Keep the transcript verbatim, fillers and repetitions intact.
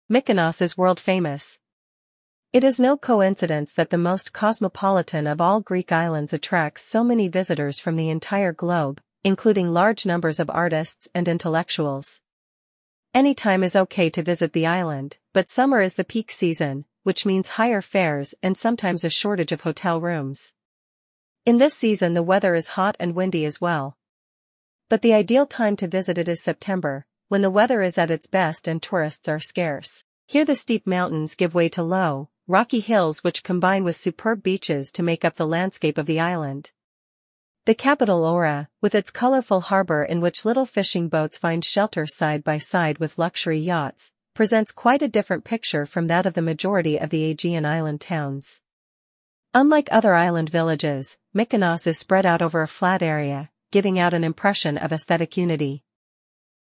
Mykonos is world-famous. It is no coincidence that the most cosmopolitan of all Greek islands attracts so many visitors from the entire globe, including large numbers of artists and intellectuals. Any time is okay to visit the island, but summer is the peak season, which means higher fares and sometimes a shortage of hotel rooms. In this season the weather is hot and windy as well. But the ideal time to visit it is September, when the weather is at its best and tourists are scarce. Here the steep mountains give way to low, rocky hills which combine with superb beaches to make up the landscape of the island. The capital Oura, with its colorful harbor in which little fishing boats find shelter side by side with luxury yachts, presents quite a different picture from that of the majority of the Aegean island towns. Unlike other island villages, Mykonos is spread out over a flat area, giving out an impression of aesthetic unity.